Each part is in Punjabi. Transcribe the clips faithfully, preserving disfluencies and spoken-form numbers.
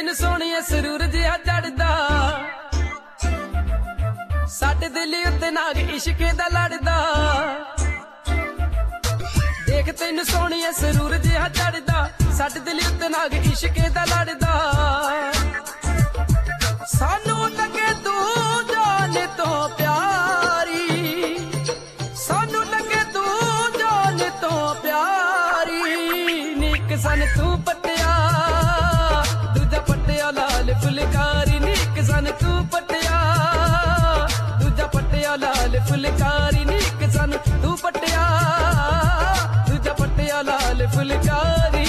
ਤੈਨੂੰ ਸੋਹਣੀਏ ਸਰੂਰ ਜਿਹਾ ਚੜਦਾ, ਸਾਡੇ ਦਿਲ ਉੱਤੇ ਨਾਗ ਇਸ਼ਕੇ ਦਾ ਲੜਦਾ। ਦੇਖ ਤੈਨੂੰ ਸੋਹਣੀਏ ਸਰੂਰ ਜਿਹਾ ਚੜਦਾ, ਸਾਡੇ ਦਿਲ ਉੱਤੇ ਨਾਗ ਇਸ਼ਕੇ ਦਾ ਲੜਦਾ। ਸਾਨੂੰ ਲੱਗੇ ਤੂੰ ਜਾਨ ਤੋਂ ਪਿਆਰੀ, ਸਾਨੂੰ ਲੱਗੇ ਤੂੰ ਜਾਨ ਤੋਂ ਪਿਆਰੀ। ਨੀਕ ਸਨ ਤੂੰ ਪੱਟਿਆ ਦੂਜਾ ਪੱਟਿਆ ਲਾਲ ਫੁਲਕਾਰੀ, ਨੀਕ ਸਨ ਤੂੰ ਪੱਟਿਆ ਦੂਜਾ ਪੱਟਿਆ ਲਾਲ ਫੁਲਕਾਰੀ। ਨੀਕ ਸਨ ਤੂੰ ਪੱਟਿਆ ਦੂਜਾ ਪੱਟਿਆ ਲਾਲ ਫੁਲਕਾਰੀ।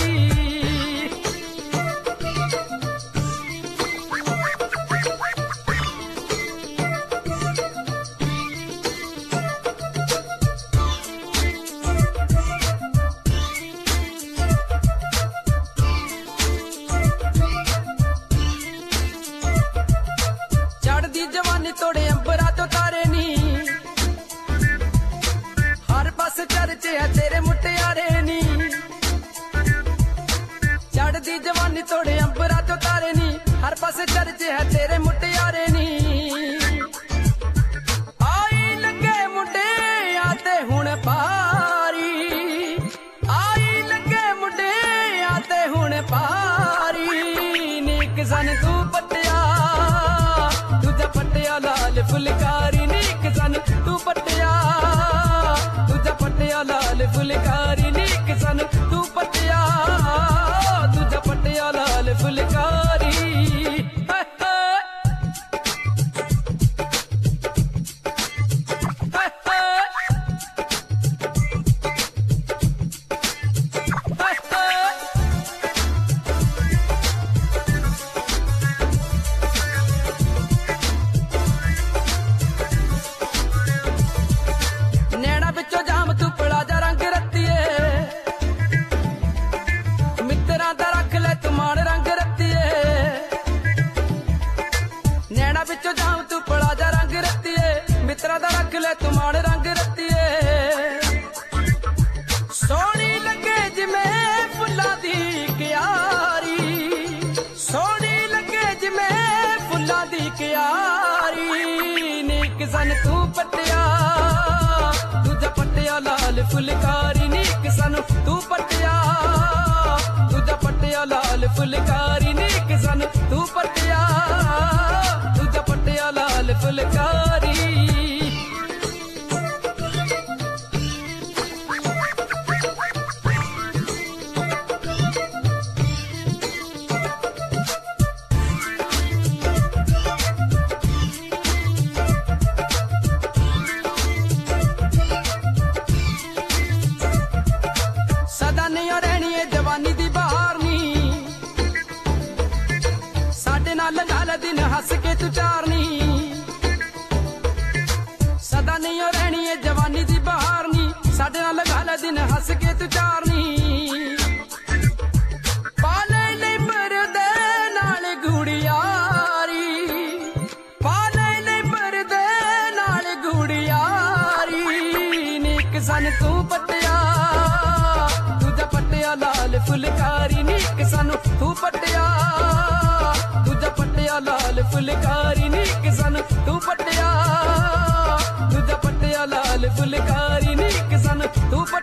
ਚੜਦੀ ਜਵਾਨੀ ਤੋੜੇ ਅੰਬਰਾਂ ਤੋਂ ਤਾਰੇ ਨੀ, ਹਰ ਪਾਸੇ ਚਰਚੇ ਆ ਤੇਰੇ ਮੁਟਿਆਰੇ ਨੀ। ਚੜਦੀ ਜਵਾਨੀ ਤੋੜੇ ਅੰਬਰਾਂ ਤੋਂ ਤਾਰੇ ਨੀ, ਹਰ ਪਾਸੇ ਚਰਚੇ ਆ ਤੇਰੇ ਮੁਟਿਆਰੇ ਨੀ। ਆਈ ਲੱਗੇ ਮੁੰਡਿਆਂ ਤੇ ਹੁਣ ਪਾਰੀ, ਆਈ ਲੱਗੇ ਮੁੰਡਿਆਂ ਤੇ ਹੁਣ ਪਾਰੀ। ਨੀਕ ਸਨ ਤੂੰ ਪੱਟਿਆ ਦੂਜਾ ਪੱਟਿਆ ਲਾਲ ਫੁਲਕਾਰੀ, ਨੀਕ ਸਨ ਤੂੰ ਪੱਟਿਆ ਦੂਜਾ ਪੱਟਿਆ ਲਾਲ ਫੁਲਕਾਰੀ। ਨੀਕ ਸਨ ਤੂੰ ਪੱਟਿਆ ਦੂਜਾ ਪੱਟਿਆ ਲਾਲ ਫੁਲਕਾਰੀ। ਨੈਣਾ ਵਿੱਚੋਂ ਜਾਮ ਤੂੰ ਪਲਾਜਾ ਰੰਗ ਰੱਤੀਏ, ਮਿੱਤਰਾਂ ਦਾ ਰੱਖ ਲੈ ਤੂੰ ਮਾਣ ਰੰਗ ਰੱਤੀਏ। ਨੈਣਾ ਵਿੱਚੋਂ ਜਾਮ ਤੂੰ ਪਲਾਜਾ ਰੰਗ ਰੱਤੀਏ, ਮਿੱਤਰਾਂ ਦਾ ਰੱਖ ਲੈ ਤੂੰ ਮਾਣ ਰੰਗ ਰੱਤੀਏ। ਸੋਹਣੀ ਲੱਗੇ ਜਿਵੇਂ ਫੁੱਲਾਂ ਦੀ ਕਿਆਰੀ, ਸੋਹਣੀ ਲੱਗੇ ਜਿਵੇਂ ਫੁੱਲਾਂ ਦੀ ਕਿਆਰੀ। ਨੀਕ ਸਨ ਤੂੰ ਪੱਟਿਆ ਦੂਜਾ ਪੱਟਿਆ ਲਾਲ ਫੁਲਕਾਰੀ। ਨੀਕ ਸਨ ਤੂੰ ਪੱਟਿਆ ਦੂਜਾ ਪੱਟਿਆ ਲਾਲ ਫੁਲਕਾਰੀ। ਨੀਕ ਸਨ ਤੂੰ ਪੱਟਿਆ ਦੂਜਾ ਪੱਟਿਆ ਲਾਲ ਫੁਲਕਾਰੀ। ਸਦਾ ਨਹੀਂ ਰਹਿਣੀ ਏ ਜਵਾਨੀ ਦੀ ਬਹਾਰ ਨੀ, ਸਾਡੇ ਨਾਲ ਲੰਘਾ ਲੈ ਦਿਨ ਹੱਸ ਕੇ ਤੂੰ ਚਾਰਨੀ। ਸਦਾ ਨਹੀਂ ਰਹਿਣੀ ਏ ਜਵਾਨੀ ਦੀ ਬਹਾਰ ਨੀ, ਸਾਡੇ ਨਾਲ ਲੰਘਾ ਲੈ ਦਿਨ ਹੱਸ ਕੇ ਤੂੰ ਚਾਰਨੀ। ਪਾਲੇ ਲਈ ਮਰਦੇ ਨਾਲ ਗੁੜਿਆਰੀ, ਪਾਲੇ ਲਈ ਮਰਦੇ ਨਾਲ ਗੁੜਿਆਰੀ। ਨੀਕ ਸਨ ਤੂੰ ਪੱਟਿਆ ਦੂਜਾ ਪੱਟਿਆ ਲਾਲ ਫੁਲਕਾਰੀ। ਨੀਕ ਸਨ ਤੂੰ ਪੱਟਿਆ ਦੂਜਾ ਪੱਟਿਆ ਲਾਲ ਫੁਲਕਾਰੀ। ਨੀਕ ਸਨ ਤੂੰ ਪੱਟਿਆ ਦੂਜਾ ਪੱਟਿਆ ਲਾਲ ਫੁਲਕਾਰੀ। ਨੀਕ ਸਨ ਤੂੰ